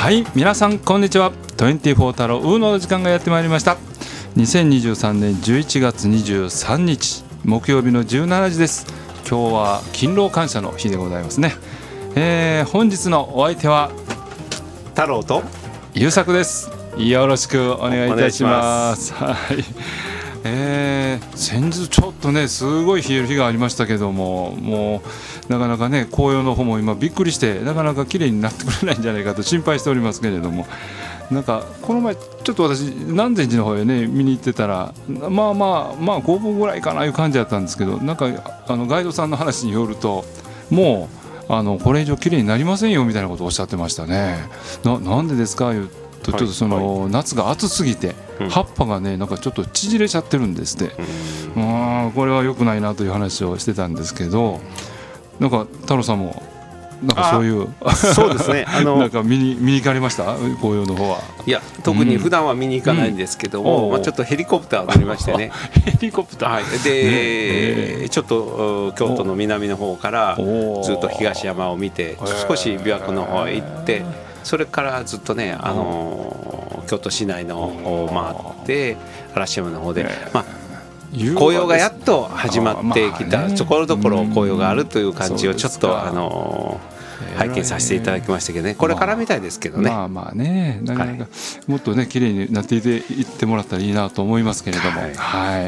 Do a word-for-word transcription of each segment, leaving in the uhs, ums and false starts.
はい、皆さんこんにちは。にじゅうよん太郎ウーノの時間がやってまいりました。にせんにじゅうさんねんじゅういちがつにじゅうさんにち木曜日のじゅうしちじです。今日は勤労感謝の日でございますね。えー、本日のお相手は太郎と優作です。よろしくお願いいたします。はい、えー、先日ちょっとねすごい冷える日がありましたけども、もうなかなかね紅葉の方も今びっくりしてなかなか綺麗になってくれないんじゃないかと心配しておりますけれども、なんかこの前ちょっと私南禅寺の方へね見に行ってたら、まあまあまあごぶんぐらいかないう感じだったんですけど、なんかあのガイドさんの話によるともうあのこれ以上綺麗になりませんよみたいなことをおっしゃってましたね。な, なんでですか言うと、ちょっとその、はいはい、夏が暑すぎて葉っぱがねなんかちょっと縮れちゃってるんですって、うん、これは良くないなという話をしてたんですけど、なんか太郎さんもなんかそういうそうですね、あのなんか見に見に行かれました紅葉の方は。 いや特に普段は見に行かないんですけども、うんまあ、ちょっとヘリコプター乗りましてねヘリコプター、 はい、で、ね、ちょっと京都の南の方からずっと東山を見て少し琵琶湖の方へ行って、それからずっとね、あのー、京都市内のを回って嵐山の方で、まあ紅葉がやっと始まってきたところどころ紅葉があるという感じをちょっとあの拝見させていただきましたけどね、これからみたいですけどね、 まあまあね、なかなかもっとね綺麗になっていっていってもらったらいいなと思いますけれども、はい、はい、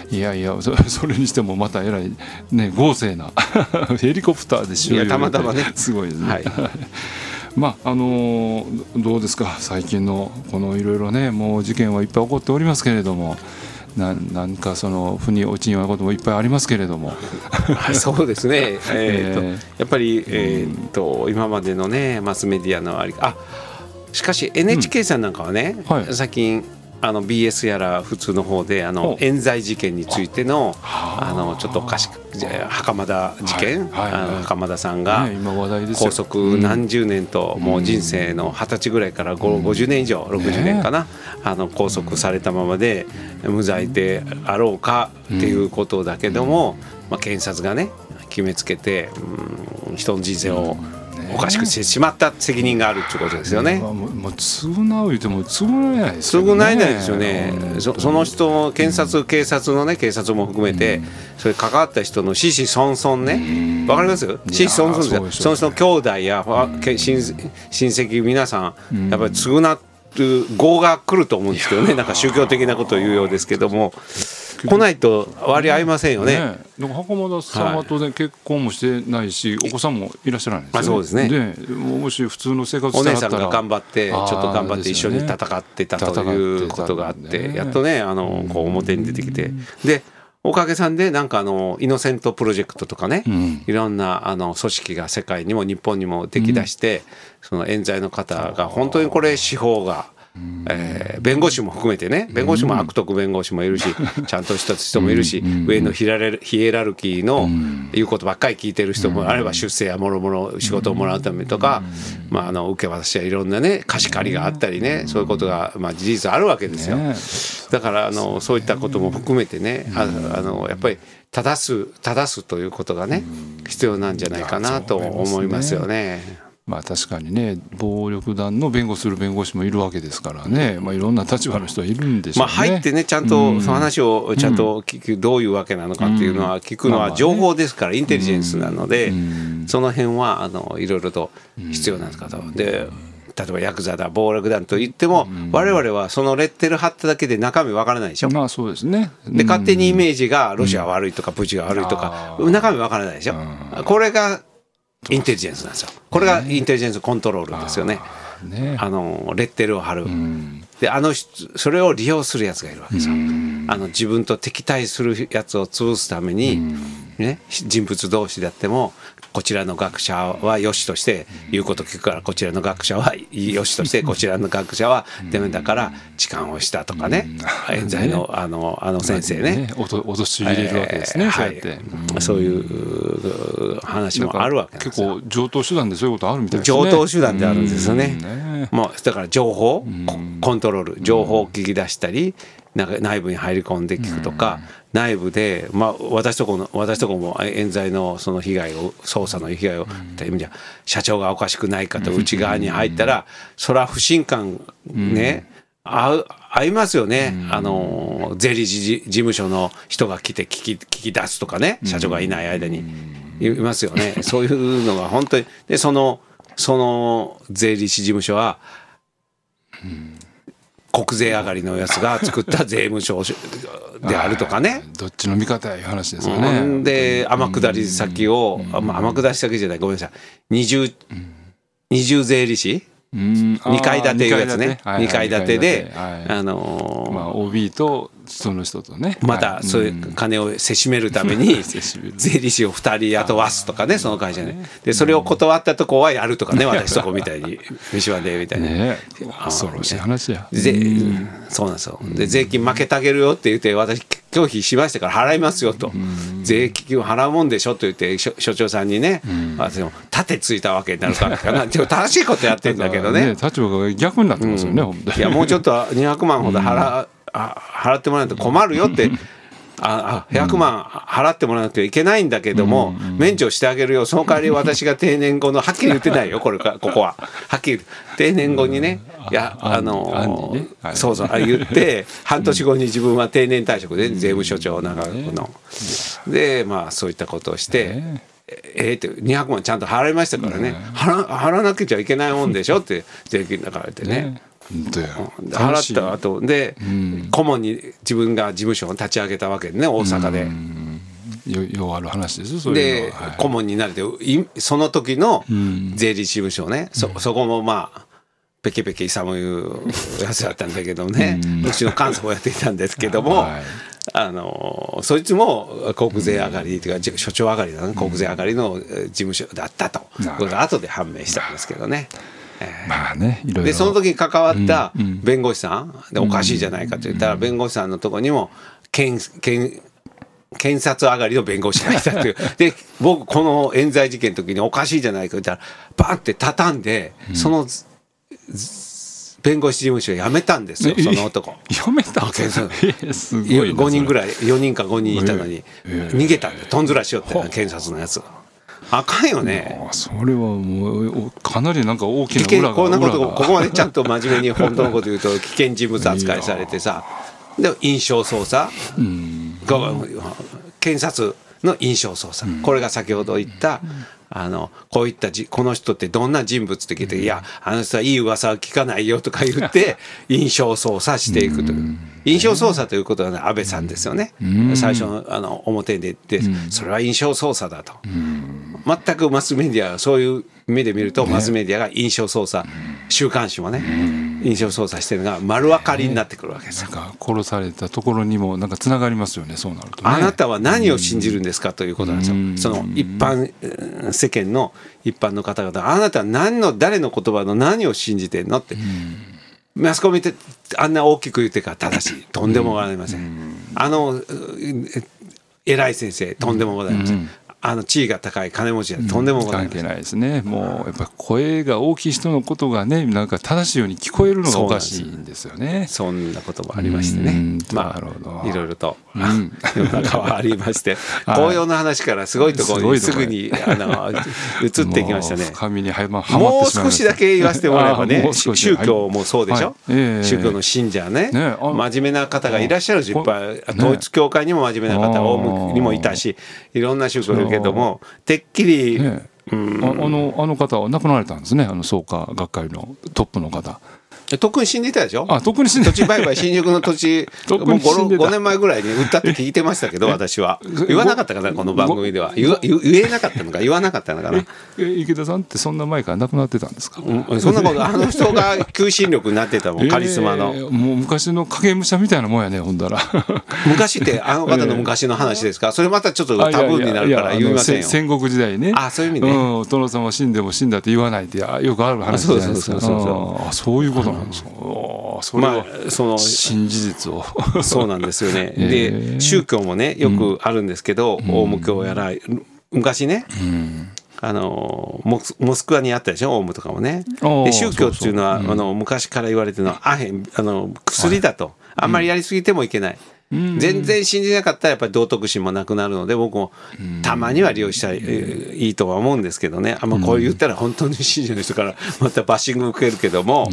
いやいや そ, それにしてもまたえらいね豪勢なヘリコプターでしょう。 たまたまねすごいですね、はいまああのー、どうですか最近のこのいろいろねもう事件はいっぱい起こっておりますけれども、な, なんかその腑に落ちんようなこともいっぱいありますけれどもそうですね、えーとえー、やっぱり、えー、と今までのねマスメディアのありあしかし エヌエイチケー さんなんかはね、うんはい、最近あの ビーエス やら普通の方であの冤罪事件についてのあのちょっとおかしく袴田事件、はいはいはい、袴田さんが拘束何十年ともう人生のはたちぐらいからごじゅうねん以上ろくじゅうねんかな、あの拘束されたままで無罪であろうかっていうことだけども、まあ、検察がね決めつけて、うん、人の人生をおかしくしてしまった責任があるっていうことですよね。 もうもう償う言っても償えないですよね。 償えないですよね、うん、そ, その人検察警察のね警察も含めて、うん、それ関わった人の子々孫々ね、わかりますよ、子々孫々です、その人の兄弟や、うん、親, 親戚皆さんやっぱり償って業が来ると思うんですけどね、なんか宗教的なことを言うようですけども来ないと割り合いませんよね。ね、 だから袴田さんは当然結婚もしてないし、はい、お子さんもいらっしゃらないですよね。 あ、そうですね。 でもし普通の生活してなかったらお姉さんが頑張ってちょっと頑張って一緒に戦ってたということがあって、やっとねあのこう表に出てきて、でおかげさんでなんかあのイノセントプロジェクトとかね、うん、いろんなあの組織が世界にも日本にも出来出して、うん、その冤罪の方が本当にこれ司法がえー、弁護士も含めてね、弁護士も悪徳弁護士もいるし、ちゃんとした人もいるし、上のヒエラルキーの言うことばっかり聞いてる人もあれば、出世やもろもろ仕事をもらうためとか、まあ、あの受け渡しやいろんなね貸し借りがあったりね、そういうことがまあ事実あるわけですよ。だからあのそういったことも含めてね、ああのやっぱり正す正すということがね必要なんじゃないかなと思いますよね。 まあ、確かにね暴力団の弁護する弁護士もいるわけですからね、まあ、いろんな立場の人はいるんでしょうね。 まあ、入ってねちゃんとその話をちゃんと聞く、どういうわけなのかっていうのは聞くのは情報ですからインテリジェンスなので、その辺はあのいろいろと必要なんですかと。で例えばヤクザだ暴力団といっても、我々はそのレッテル貼っただけで中身わからないでしょ。 まあそうですね。 で勝手にイメージがロシア悪いとかプーチンが悪いとか中身わからないでしょ。これがインテリジェンスなんですよ。これがインテリジェンスコントロールですよね。ね、あのレッテルを貼る、うん、であのそれを利用するやつがいるわけですよ、うん、あの自分と敵対するやつを潰すために、うんね、人物同士であってもこちらの学者は良しとして言うこと聞くからこちらの学者は良しとしてこちらの学者はダメだから痴漢をしたとかね、うん、冤罪のあのあの先生ね、 ね脅し入れるわけですね、えー、そうやって、 はい、そういう話もあるわけなんですよ。 結構常套手段でそういうことあるみたいですね。 常套手段であるんですよね。もうだから情報コントロール情報を聞き出したりなんか内部に入り込んで聞くとか、内部で、まあ、私とこの私とこも冤罪のその被害を捜査の被害をって意味じゃ社長がおかしくないかと内側に入ったらそれは不信感ね合う合いますよね、あの税理士事務所の人が来て聞き、聞き出すとかね、社長がいない間にいますよね。そういうのが本当にでそのその税理士事務所は、国税上がりのやつが作った税務署であるとかねどっちの味方やいう話ですよね、うん、 で天下り先を、うん、天下り先じゃないごめんなさい二重、うん、二重税理士うん、にかい建ていうやつねにかい建てで、はい、あのーまあ、オービー とその人とねまたそういう金をせしめるために税理士をふたり雇わすとかねその会社ねでそれを断ったとこはやるとかね私そこみたいに飯はねみたいな、ね、 恐ろしい話や税そうなんですよで税金負けてあげるよって言って私拒否しましたから払いますよと税金を払うもんでしょと言って所長さんにね私も盾ついたわけになるからかなでも正しいことやってるんだけどね立場が逆になってますよね、うん、 いやもうちょっとにひゃくまんほど払う払ってもらわないと困るよってああひゃくまん払ってもらわないといけないんだけども、うんうん、免除してあげるよその代わり私が定年後のはっきり言ってないよこれかここははっきり定年後にねいやあのーねはい、そうそう言って半年後に自分は定年退職で税務署長長のでまあそういったことをして。えー、ってにひゃくまんちゃんと払いましたからね、払, 払わなきゃいけないもんでしょって税金だからってね払った後で、うん、顧問に自分が事務所を立ち上げたわけでね大阪で、うん、 よ, ようある話ですそういうので、はい、顧問になれてその時の税理士事務所ね、うん、そ, そこもまあペケペケ勇いうやつだったんだけどね、うん、うちの監査をやっていたんですけども、はいあのそいつも国税上がりというか所長上がりだな国税上がりの事務所だったとこれが後で判明したんですけどね。 まあねいろいろでその時に関わった弁護士さんでおかしいじゃないかと言ったら弁護士さんのところにも検検検察上がりの弁護士がいたというで僕この冤罪事件の時におかしいじゃないかと言ったらバンって畳んでその弁護士事務所を辞めたんですよその男辞めたすごいごにんぐらいよにんかごにんいたのに逃げたんでとんずらしよって検察のやつあかんよねそれはもうかなりなんか大きな裏がこんなことここまでちゃんと真面目に本当のこと言うと危険人物扱いされてさで印象操作検察の印象操作これが先ほど言ったあのこういったじこの人ってどんな人物って聞いて、うん、いやあの人はいい噂は聞かないよとか言って印象操作していくという、うん、印象操作ということは、ね、安倍さんですよね、うん、最初 の, あの表で言って、うん、それは印象操作だと、うん、全くマスメディアはそういう目で見ると、ね、マスメディアが印象操作週刊誌もね、うん、印象操作してるのが丸分かりになってくるわけですよ、 ね、なんか殺されたところにもなんかつながりますよねそうなると、ね、 あなたは何を信じるんですかということなんですよ、うん、その一般世間の一般の方々あなたは何の誰の言葉の何を信じてんのって、うん、マスコミってあんな大きく言ってから正しいとんでもございません、うん、あの偉い先生とんでもございません、うんあの地位が高い金持ちはとんでもございません、 うん、関係ないですねもうやっぱ声が大きい人のことがねなんか正しいように聞こえるのがおかしいんですよねそんなこともありましてねまあいろいろと、うん、世の中はありまして紅葉の話からすごいところにすぐにあの移ってきましたね深みにはまもう少しだけ言わせてもらえばね宗教もそうでしょ、はいえー、宗教の信者 ね, ね真面目な方がいらっしゃるしいっぱい統一教会にも真面目な方オウムにもいたしいろんな宗教いるけどもてっきり、ねうん、あ, あ, のあの方は亡くなられたんですねあの創価学会のトップの方とっくに死んでたでしょあとっくに死んで土地売買新宿の土地もう 5, ごねんまえぐらいに売ったって聞いてましたけど私は言わなかったかなこの番組では 言, 言えなかったのか言わなかったのかな池田さんってそんな前から亡くなってたんですか、 うん、そんなことあの人が求心力になってたもんカリスマの、 えー、もう昔の影武者みたいなもんやねほんだら昔ってあの方の昔の話ですかそれまたちょっとタブーになるから言いませんよ戦国時代ねあそういう意味ね、 うん、殿様死んでも死んだって言わないってよくある話じゃないですかそういうことなんですか、うんそれは新事実を、 まあ、そうなんですよねで宗教もねよくあるんですけど、うん、オウム教やら昔ね、うん、 あのモス、モスクワにあったでしょ、オウムとかもね。で宗教っていうのはそうそう、うん、あの昔から言われてるのはアヘン、あの薬だと、はい、あんまりやりすぎてもいけない、うん、全然信じなかったらやっぱり道徳心もなくなるので、僕もたまには利用したらいいとは思うんですけどね。あんまこう言ったら本当に信じる人からまたバッシング受けるけども、うん、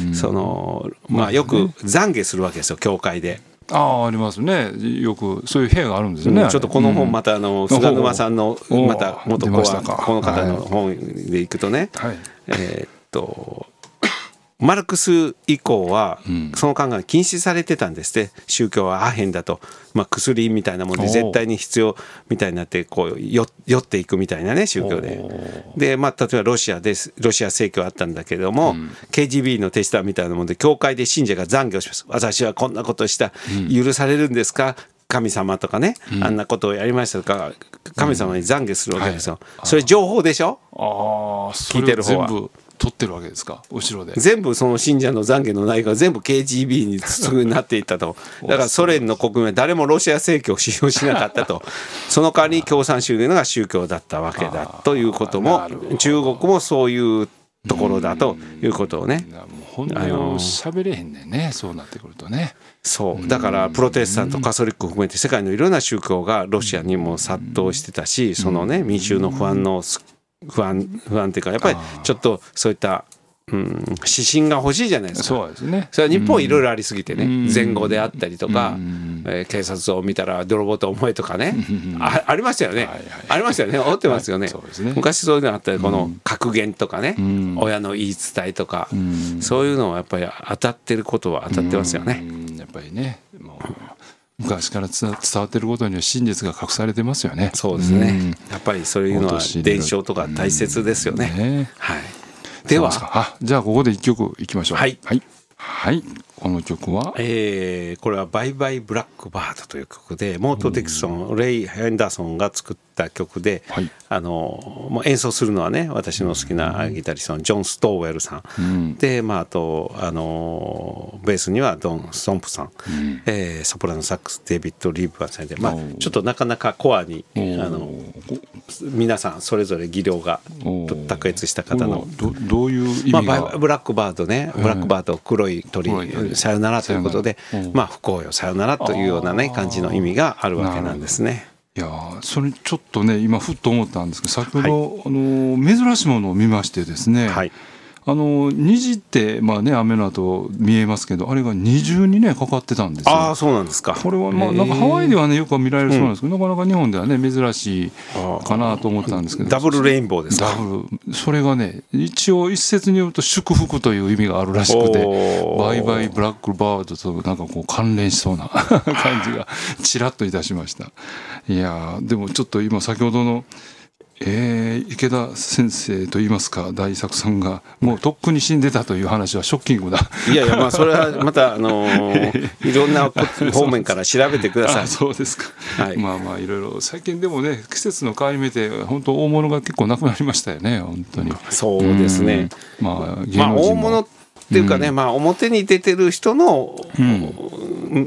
そのまあよく懺悔するわけですよ、教会で。 ああ、ありますね。よくそういう部屋があるんですよね、うん、 ちょっとこの本またあの菅沼さんのまた元子はこの方の本でいくとね、はい、えー、っとマルクス以降はその考えが禁止されてたんですって。宗教はアヘンだと、まあ、薬みたいなもので絶対に必要みたいになってこう酔っていくみたいなね、宗教で。で、まあ、例えばロシアでロシア正教あったんだけれども、うん、ケージービー の手下みたいなもので教会で信者が懺悔をします。私はこんなことした、許されるんですか、神様とかね、うん、あんなことをやりましたとか神様に懺悔するわけですよ、うん、はい、それ情報でしょ。あ、聞いてる方は全部取ってるわけですか、後ろで。 全部その信者の懺悔の内容が全部 ケージービー に筒になっていったと。だからソ連の国民は誰もロシア正教を使用しなかったと。その代わりに共産主義のが宗教だったわけだということも、中国もそういうところだということをね、 本音を喋れへんねんね、そうなってくるとね。 そうだからプロテスタント、カソリックを含めて世界のいろんな宗教がロシアにも殺到してたし、そのね民衆の不安の不安不安っていうか、やっぱりちょっとそういったうん、指針が欲しいじゃないですか。 そうですね。 それは日本いろいろありすぎてね、うん、前後であったりとか、うん、えー、警察を見たら泥棒と思えとかね、うん、あ, ありましたよね、はいはい、ありましたよね、思ってますよね、はい、そうですね。昔そういうのあったり、この格言とかね、うん、親の言い伝えとか、うん、そういうのはやっぱり当たってることは当たってますよね、 うん、やっぱりね、もう昔から伝わってることには真実が隠されてますよね。 そうですね、うん、やっぱりそういうのは伝承とか大切ですよね、うんね、はい。ではあ、じゃあここでいっきょくいきましょう。はい、はいはい、この曲は、 えー、これはバイバイブラックバードという曲で、モート・ディクソン、レイ・ヘンダーソンが作った曲で、はい、あのもう演奏するのはね、私の好きなギタリストのジョン・ストーウェルさん、うん、で、まあ、あとあのベースにはドン・ストンプさん、うん、えー、ソプラノサックスデイビッド・リーブアさんで、まあ、ちょっとなかなかコアにあの皆さんそれぞれ技量が卓越した方のど, どういう意味が、 まあ、ブラックバードね、ブラックバード、黒い鳥、さよならということで、まあ、不幸よさよならというような、ね、感じの意味があるわけなんですね。 いやそれちょっとね今ふっと思ったんですけど、先ほど、はい、あの珍しいものを見ましてですね、はい、あの虹って、まあね、雨の後見えますけど、あれが二重にねかかってたんですよ。 ああ、そうなんですか。 これは、まあ、なんかハワイではねよく見られるそうなんですけど、うん、なかなか日本ではね珍しいかなと思ったんですけど、 ダブルレインボーですか。 ダブル、それがね一応一説によると祝福という意味があるらしくて、バイバイブラックバードとなんかこう関連しそうな感じがちらっといたしました。いやでもちょっと今先ほどのえー、池田先生といいますか大作さんがもうとっくに死んでたという話はショッキングだ。 いやいや、まあそれはまたあのー、いろんな方面から調べてください。 あ、そうですか、はい、まあまあいろいろ最近でもね季節の変わり目で本当大物が結構なくなりましたよね、本当に。 そうですね、まあ、まあ大物っていうかね、うん、まあ表に出てる人の、うん、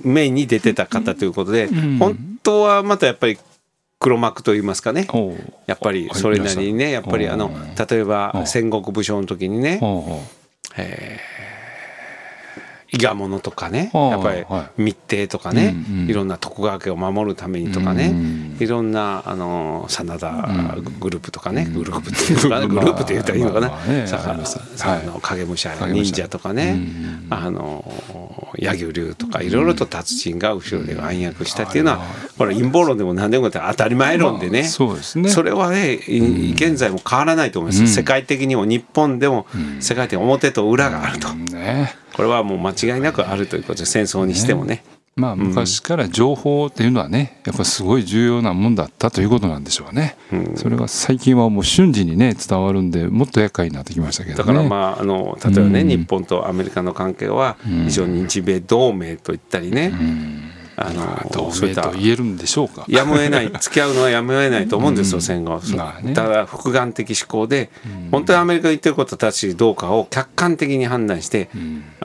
メインに出てた方ということで、うん、本当はまたやっぱり黒幕といいますかね、やっぱりそれなりにね、やっぱりあの例えば戦国武将の時にね、えー、伊賀者とかね、やっぱり密偵とかね、いろんな徳川家を守るためにとかね、いろんなあの真田グループとかね、グループっていうかね、グループって言ったらいいのかな、影武者忍者とかね、あの柳生龍とかいろいろと達人が後ろで暗躍したっていうのは、これ陰謀論でも何でも当たり前論でね、そうですね、それはね現在も変わらないと思います。世界的にも日本でも世界的に表と裏があると、これはもう間違いなくあるということで、戦争にしてもね、 まあ、昔から情報っていうのはねやっぱすごい重要なもんだったということなんでしょうね、うん、それが最近はもう瞬時にね伝わるんでもっと厄介になってきましたけどね。 だからまああの例えばね、うん、日本とアメリカの関係は非常に日米同盟といったりね、うん、あの同盟と言えるんでしょうか。 やむを得ない付き合うのはやむを得ないと思うんですよ、うん、戦後、まあね、ただ複眼的思考で、うん、本当にアメリカが言ってることたちどうかを客観的に判断して、うん、あ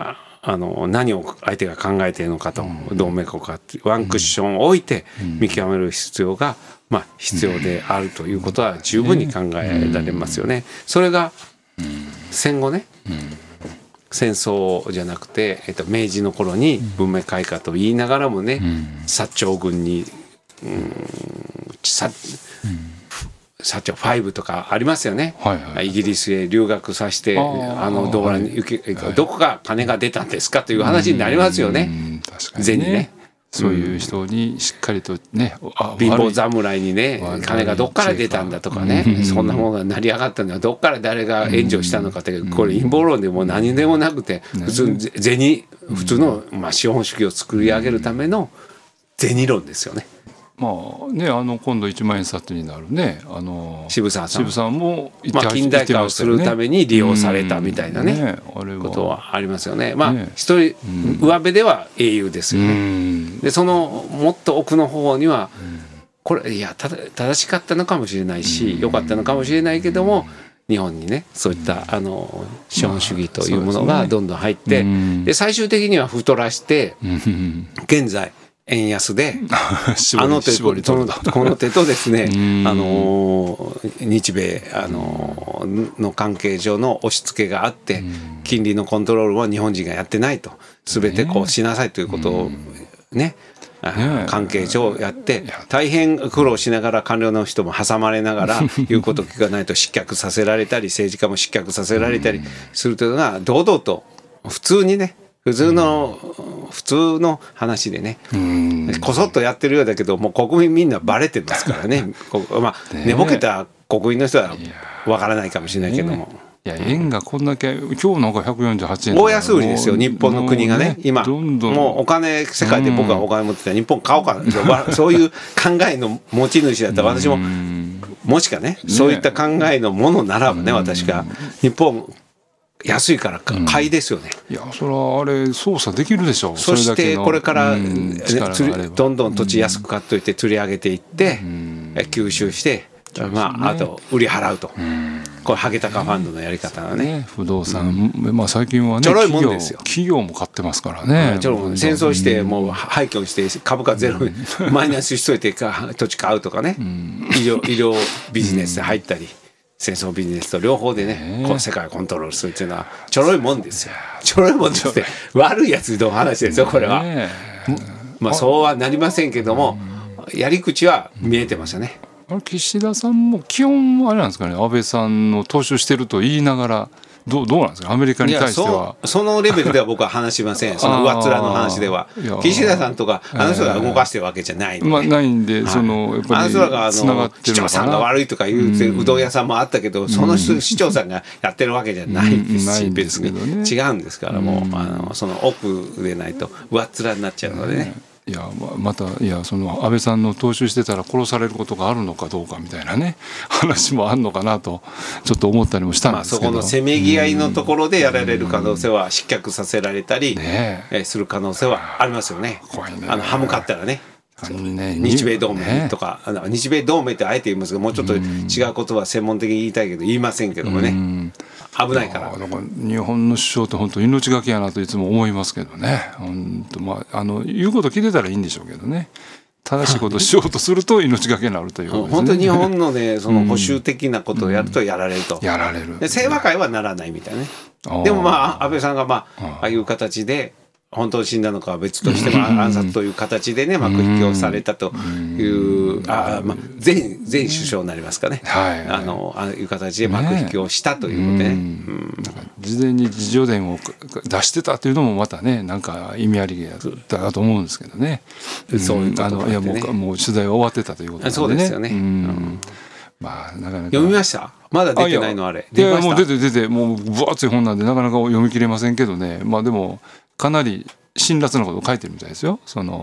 あの何を相手が考えているのかと、うん、どうめこかってワンクッションを置いて見極める必要が、まあ、必要であるということは十分に考えられますよね。それが戦後ね、戦争じゃなくて、えっと、明治の頃に文明開化と言いながらもね、薩長軍に、うん、薩長ファイブとかありますよね、はいはい、イギリスへ留学させてあの動画に受け、はい、どこが金が出たんですかという話になりますよね、銭にね。 そういう人にしっかりとね、 うん、貧乏侍にね金がどっから出たんだとかね、うん、そんなものが成り上がったのはどっから誰が援助したのかって、うん、これ陰謀論でも何でもなくて、うん、普通銭普通の、まあ、資本主義を作り上げるための銭論ですよね。 まあね、あの今度いちまん円札になるね、あの渋沢さん、 渋沢もまあ、近代化をするために利用されたみたいなね、ねことはありますよね。まあ一人上辺では英雄ですよね。でそのもっと奥の方にはこれいやた正しかったのかもしれないし良かったのかもしれないけども、日本にねそういったあの資本主義というものがどんどん入って、で最終的には太らして現在円安であの手そのこの手とですねあの日米あのの関係上の押し付けがあって金利のコントロールは日本人がやってないと、全てこうしなさいということをね関係上やって大変苦労しながら官僚の人も挟まれながら言うことを聞かないと失脚させられたり政治家も失脚させられたりするというのが堂々と普通にね普通の普通の話でねこそっとやってるようだけどもう国民みんなバレてますからねまあ寝ぼけた国民の人はわからないかもしれないけども、 いや円がこんだけ今日なんかひゃくよんじゅうはちえん大安売りですよ日本の国がね今どんどんもうお金世界で僕はお金持ってたら日本買おうかなそういう考えの持ち主だったら私ももしかねそういった考えのものならばね私が日本安いから買いですよね、 うん、いやそれはあれ操作できるでしょう。 そしてこれから、ね、どんどん土地安く買っといて釣り上げていって、うん、吸収して、うんまあ、あと売り払うと、うん、これハゲタカファンドのやり方はね、ね不動産、うんまあ、最近はねちょろいもんですよ企業も買ってますからね、 ちょろいもん戦争してもう廃墟にして株価ゼロに、うん、マイナスしといて土地買うとかね、うん、医療、医療ビジネスで入ったり、うん戦争ビジネスと両方でね、この世界をコントロールするっていうのはちょろいもんですよ。ちょろいもんですって悪いやつの話ですよこれは。まあそうはなりませんけどもやり口は見えてますよね。 あれ岸田さんも基本あれなんですかね、安倍さんの踏襲してると言いながらどう、どうなんですかアメリカに対しては。 そ, そのレベルでは僕は話しませんその上っ面の話では岸田さんとかあの人が動かしてるわけじゃないので、 まあ、ないんでそのやっぱりあの人があの市長さんが悪いとか言うてうどん屋さんもあったけどその市長さんがやってるわけじゃないですし別に違うんですからもうあのその奥でないと上っ面になっちゃうのでね。 いやまたいやその安倍さんの踏襲してたら殺されることがあるのかどうかみたいなね話もあるのかなとちょっと思ったりもしたんですけど、まあ、 そこのせめぎ合いのところでやられる可能性は失脚させられたりする可能性はありますよね。怖いねあの歯向かったらねね日米同盟とか、ね、日米同盟ってあえて言いますけどもうちょっと違う言葉専門的に言いたいけど言いませんけどもね危ないから。 だから日本の首相って本当命がけやなといつも思いますけどね。本当、まあ、あの言うこと聞いてたらいいんでしょうけどね正しいことをしようとすると命がけになるということですね。 本当に日本のねその保守的なことをやるとやられると、 うん、やられるで清和会はならないみたいなね。でもまあ安倍さんがまあああいう形で本当に死んだのかは別としても暗殺という形でね幕引きをされたというあ、まあ、前, 前首相になりますかね、はい、あのああいう形で幕引きをしたということでね、ねうん、 事前に自叙伝を出してたというのもまたねなんか意味ありだと思うんですけどね。 そういうことがあってね、 あのいやもう、もう取材は終わってたということなんでね。 そうですよね、うんうんまあ、なかなか読みました？まだ出てないのあれ。 いやいやもう出て出てもう分厚い本なんでなかなか読み切れませんけどね。まあでもかなり辛辣なことを書いてるみたいですよ。その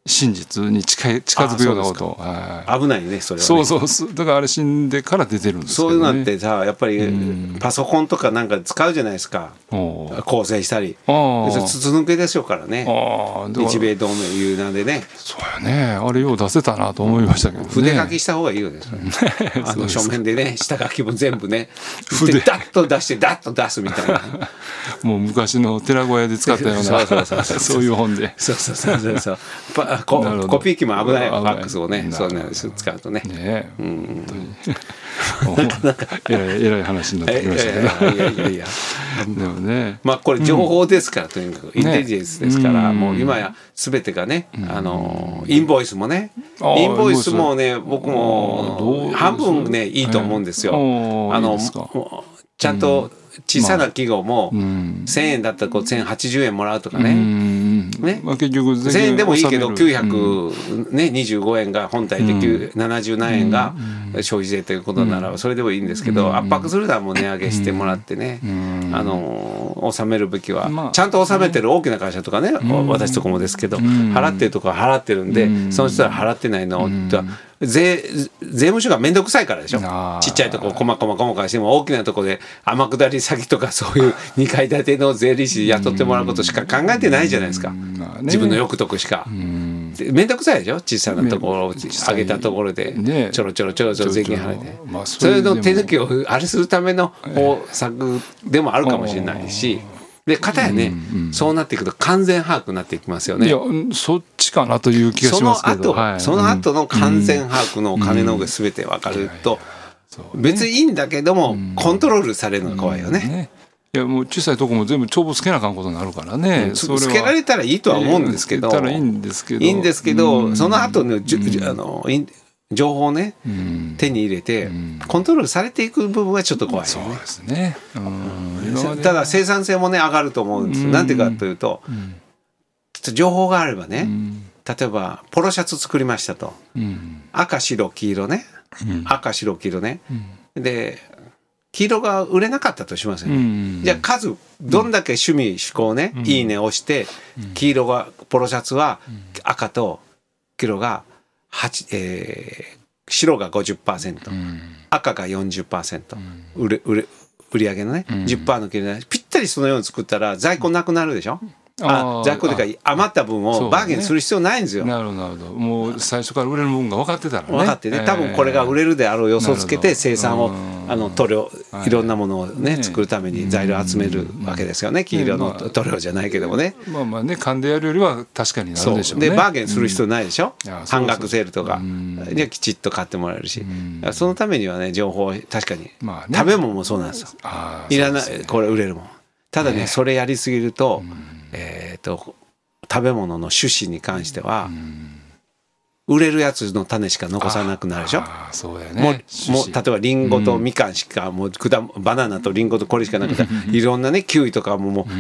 真実に近い近づくようなこと、はい、 危ないねそれはね。 そうそうそう、だからあれ死んでから出てるんですけどね。 そういうのってさやっぱりパソコンとかなんか使うじゃないですか、構成したり筒抜けでしょうからね。あ日米同盟いうなんでね。 そうやね、あれよう出せたなと思いましたけどね。 筆書きした方がいいよねそれあの書面でね下書きも全部ね筆ダッと出してダッと出すみたいなもう昔の寺小屋で使ったようなそういう本でそうそうそうそうそうコ, コピー機も危ないよファックスをねそうなんです使うとね。ねえ、うん、 本当になかなかえらいえらい話になってきましたけど、いやいやいやでもね、まあこれ情報ですから、うん、とにかくインテリジェンスですから、ね、もう今や全てがね、うん、あのインボイスもね、インボイスもね僕も半分ねいいと思うんですよ。あのちゃんと小さな企業もせんえんだったらこうせんはちじゅうえんもらうとかね、ね、まあ、結局せんえんでもいいけどきゅうひゃくにじゅうごえんが本体でななじゅうなんえんが消費税ということならそれでもいいんですけど、圧迫するのはもう値上げしてもらってね、あの納めるべきはちゃんと納めてる大きな会社とかね、私とかもですけど払ってるとこは払ってるんで、その人は払ってないのって税, 税務署がめんどくさいからでしょ。ちっちゃいとここまこまこまかしても大きなとこで天下り先とかそういうにかい建ての税理士雇ってもらうことしか考えてないじゃないですか、まあね、自分の欲得しか。めんどくさいでしょ、小さなところを上げたところでちょろちょろちょろちょろ税金払いて、まあ、それの手抜きをあれするための方策でもあるかもしれないし、で片やね、うんうん、そうなっていくと完全把握になっていきますよね。 いやそっちかなという気がしますけど、 その後、はい、その後の完全把握のお金の方が全て分かると、うん、別にいいんだけども、うん、コントロールされるのが怖いよね。うんね、 いやもう小さいとこも全部帳簿つけなあかんことになるからね、うん、 それつけられたらいいとは思うんですけど、 つけたらいいんですけど、 いいんですけど、うん、その後の、うん、あの情報をね、うん、手に入れて、うん、コントロールされていく部分はちょっと怖いよね。 そうですね、 うん、ただ生産性もね上がると思うんですよ。なんていうかというと、うん、情報があればね、うん、例えばポロシャツ作りましたと、うん、赤白黄色ね、うん、赤白黄色ね、うん、で黄色が売れなかったとしますよね、うん、じゃあ数どんだけ趣味嗜好ね、うん、いいね押して黄色がポロシャツは赤と黄色がえー、白が ごじゅっパーセント、うん、赤が よんじゅっパーセント、うん、売れ売れ売り上げのね、うん、じゅっパーセント の切れないぴったりそのように作ったら在庫なくなるでしょ。あ在庫というか余った分をバーゲンする必要ないんですよ。 なるほどなるほど。もう最初から売れる分が分かってたらね。 分かってね、多分これが売れるであろう予想つけて生産をあの塗料いろんなものをね作るために材料集めるわけですよね。黄色の塗料じゃないけどもね。 まあまあね、勘でやるよりは確かになるでしょうね。 でバーゲンする必要ないでしょ。半額セールとかじゃきちっと買ってもらえるし、そのためにはね情報確かに食べ物もそうなんですよ。いらないこれ売れるもん。ただねそれやりすぎるとえっと食べ物の種子に関しては、うん、売れるやつの種しか残さなくなるでしょ。あそうやね、もう、もう例えばリンゴとみかんしか、うん、もう果バナナとリンゴとこれしかなくていろんなねキウイとかももう、うん、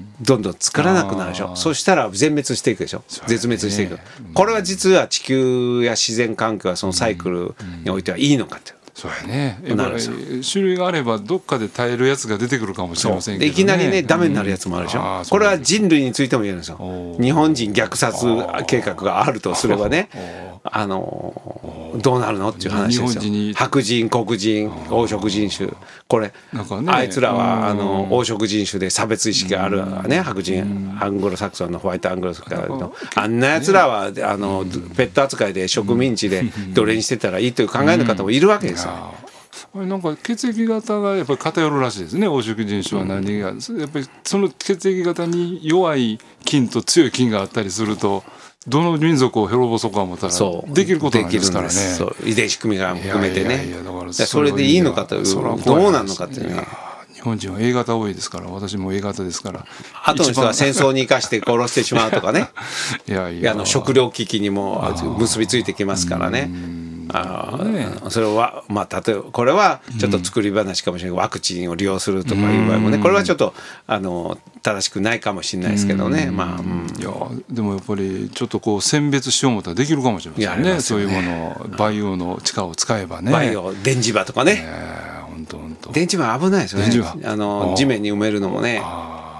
どんどん作らなくなるでしょ。そしたら全滅していくでしょ、ね、絶滅していく、うん、これは実は地球や自然環境はそのサイクルにおいてはいいのかって。 そうやね、やっぱり種類があればどっかで耐えるやつが出てくるかもしれませんけど、ね、 いきなりねダメになるやつもあるでしょ、うん、これは人類についても言えるんですよ。日本人虐殺計画があるとすればね、あのどうなるのっていう話ですよ。白人黒人黄色人種これ、ね、あいつらはあの黄色人種で差別意識があるね、白人アングロサクソンのホワイトアングロサクソンのあんなやつらはあのペット扱いで植民地で奴隷にしてたらいいという考えの方もいるわけですよ。 なんか血液型がやっぱり偏るらしいですね、黄色人種は。何がやっぱりその血液型に弱い菌と強い菌があったりするとどの民族を滅ぼそうか思ったらできることなんですからね。 そう遺伝子組みが含めてね。いやいやだからそれでいいのかというどうなるのかっていうね。 日本人は A 型多いですから、私も A 型ですから。 あとの人は戦争に生かして殺してしまうとかねいやいやあの食糧危機にも結びついてきますからね。あねそれはまあ例えばこれはちょっと作り話かもしれない、うん、ワクチンを利用するとかいう場合もね、これはちょっとあの正しくないかもしれないですけどね、まあ、うん、 いやでもやっぱりちょっとこう選別しよう思ったらできるかもしれません ね, ねそういうものバイオの力を使えばね、 バイオ電磁場とかね、えー、ほんとほんと電磁場危ないですよね。あの地面に埋めるのもね、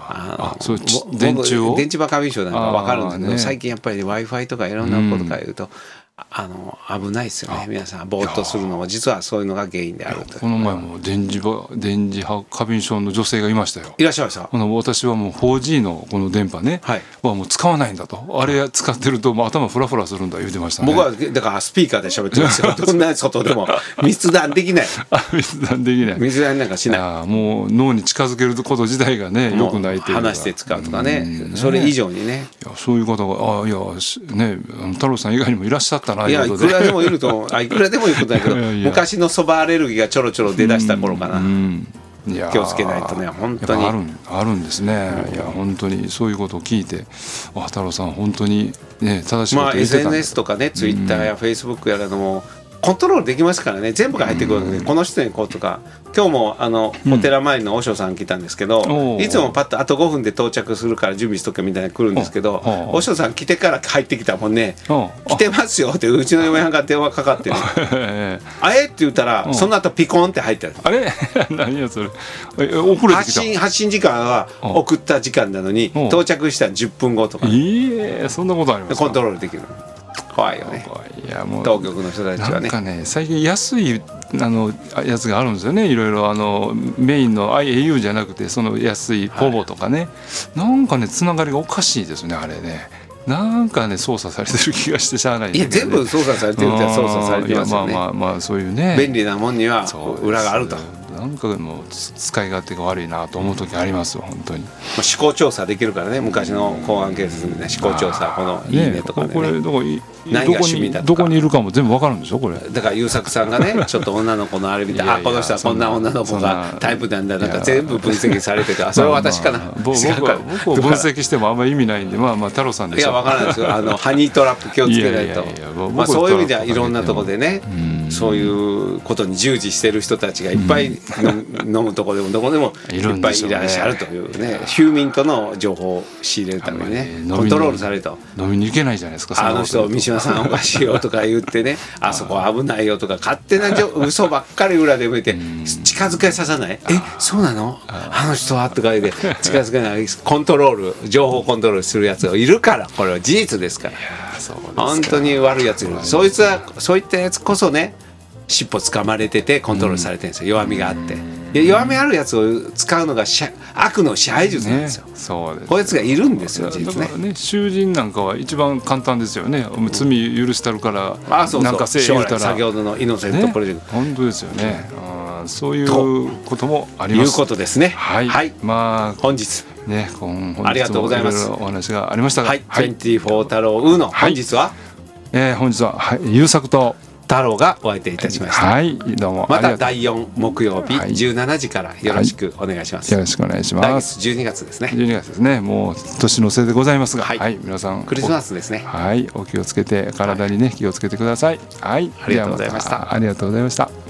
ああそう電柱を電池場過敏症なんか分かるんですけど、 ね、 最近やっぱり Wi-Fi とかいろんなことから言うと、うん、あの危ないですよね。皆さんぼーっとするのも実はそういうのが原因であると。 この前も電磁波電磁波過敏症の女性がいましたよ。 いらっしゃいました。 私はもう フォージー のこの電波ね、はい、はもう使わないんだと、あれ使ってるともう頭フラフラするんだ言ってましたね。 僕はだからスピーカーで喋ってますよ。どんな外でも密談できない。 密談できない。 密談なんかしない。 あもう脳に近づけること自体がね良くないというか、 話して使うとかね、ねそれ以上にね。 いやそういう方があいやね太郎さん以外にもいらっしゃったな。 いやいくらでもいるとあいくらでもいることだけどいやいや昔のそばアレルギーがちょろちょろ出だした頃かな。うんうん、いや気をつけないとね本当にあるんあるんですね。うん、いや本当にそういうことを聞いてあ太郎さん本当にね正しいこと言ってたんだ。まあエスエヌエス とかねツイッターやフェイスブックやらのもコントロールできますからね。全部が入ってくるわけで、うん、この人にこうとか今日もあのお寺前の和尚さん来たんですけど、うん、いつもパッとあとごふんで到着するから準備しとけみたいな来るんですけど、和尚さん来てから入ってきたもんね来てますよってうちの嫁はんが電話かかってねあえって言ったらその後ピコンって入ってる。あれ何やそれえ遅れてきた。発信発信時間は送った時間なのに到着したらじゅっぷんごとか、ね、 いいえそんなことありますか。 コントロールできる。怖いよね。いやもう当局の人たちはね。 なんかね最近安いあのやつがあるんですよね。いろいろあのメインの アイエーユー じゃなくてその安いポボとかね、はい、なんかねつながりがおかしいですねあれね。なんかね操作されてる気がしてしゃあないんだけど、ね、 いや全部操作されてるって操作されてますよね。 いやまあまあまあそういうね便利なもんには裏があると。 なんかもう使い勝手が悪いなと思う時ありますよ本当に。まあ、 思考調査できるからね昔の公安警察でね思考調査このいいねとかね。 これどこに何が趣味だとかどこにいるかも全部わかるんでしょこれ。 だから優作さんがねちょっと女の子のあれ見てあこの人はこんな女の子がタイプなんだなんか全部分析されててあそれは私かな。まあまあ、僕は僕を分析してもあんまり意味ないんでまあまあ太郎さんでしょ。 いやわからないですよあのハニートラップ気をつけないと。まあそういう意味ではいろんなところでねそういうことに従事してる人たちがいっぱい飲むところでもどこでもいっぱいいらっしゃるというねヒューミントの情報を仕入れるためにねコントロールされると。 飲みに行けないじゃないですか。 あの人三島さんおかしいよとか言ってねあそこ危ないよとか勝手な嘘ばっかり裏で向いて近づけさせないえそうなのあの人はとか言って近づけないコントロール情報コントロールするやつがいるからこれは事実ですから。本当に悪いやついる。そいつはそういったやつこそね尻尾掴まれててコントロールされてるんですよ、うん、弱みがあってで弱みあるやつを使うのが悪の支配術なんですよ、ね、そうです。こいつがいるんですよ実ね。 ね囚人なんかは一番簡単ですよね。罪許したるからあそうそうなんかせえ言うたら先ほどのイノセントプロジェクト、 ね、本当ですよね、うん、そういうこともありますということですね。 はい、はい、まあ本日ね本日ありがとうございます。 お話がありましたが、 はいはい、にじゅうよん太郎ウーの本日は、はいえー、本日は、はい、優作と太郎がお相手いたしました。 はいどうもまただいよん木曜日じゅうしちじからよろしくお願いします、 はい、よろしくお願いします。 来月じゅうにがつですね。 じゅうにがつですね。もう年の瀬でございますが、はい、はい、皆さんクリスマスですね。 はいお気をつけて体にね気をつけてください。はいありがとうございました。 ありがとうございました。